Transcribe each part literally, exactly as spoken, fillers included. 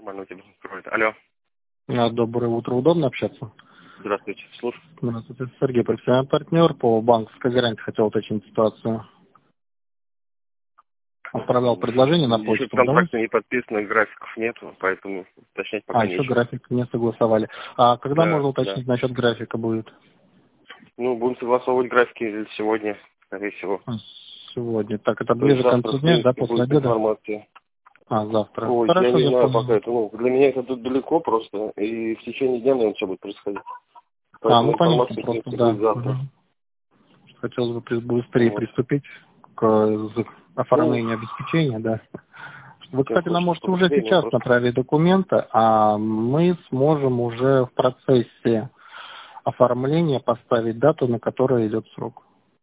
нормально у тебя кроет. Алло. А, Доброе утро. Удобно общаться? Здравствуйте. Слушай. Здравствуйте. Сергей, профессиональный партнер по банковской гарантии. Хотел уточнить ситуацию. Отправлял предложение на Еще почту. контракты Да? не подписаны, графиков нету, поэтому уточнять пока А, еще нечего. график не согласовали. А когда Да, можно уточнить да. насчет графика будет? Ну, будем согласовывать графики сегодня, скорее всего. А, Сегодня. Так, это То есть ближе к завтра, концу в дня, да, принципе, после будет обеда? информация. А, завтра. Ой, я Хорошо, не я знаю пока понял. это. Ну, для меня это тут далеко просто, и в течение дня, наверное, все будет происходить. А, Поэтому ну понятно, информация, в просто, принципе, да. будет завтра. Мгм. Хотелось бы при- быстрее Вот. приступить к э, з- Ну, оформлению обеспечения, да. Вы, всем кстати, нам хочется можете уже побыстрее, но сейчас просто... направить документы, а мы сможем уже в процессе оформления поставить дату, на которой идет срок.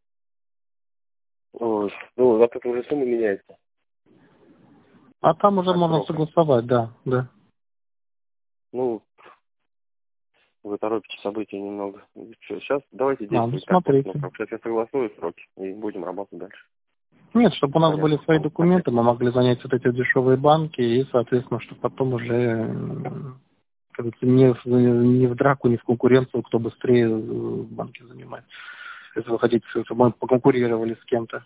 Ой, ну, вот это уже сумма меняется. А там уже А можно срок? согласовать, да, да. Ну, вы торопите события немного. Сейчас давайте А, ну действовать так вот. Ну, смотрите. как, сейчас я согласую сроки и будем работать дальше. Нет, чтобы у нас были Понятно, свои понял. документы, мы могли занять вот эти дешевые банки и, соответственно, чтобы потом уже м, как говорится, не, в- не в драку, не в конкуренцию, кто быстрее э, банки занимает. Если вы хотите, чтобы мы поконкурировали с кем-то.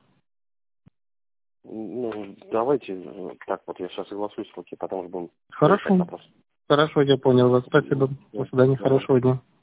Ну, давайте э, так вот, я сейчас соглашусь, сроки, потом уже будем решать Хорошо. вопрос. Хорошо, я понял вас. Спасибо. До Да, свидания. давай. Хорошего дня.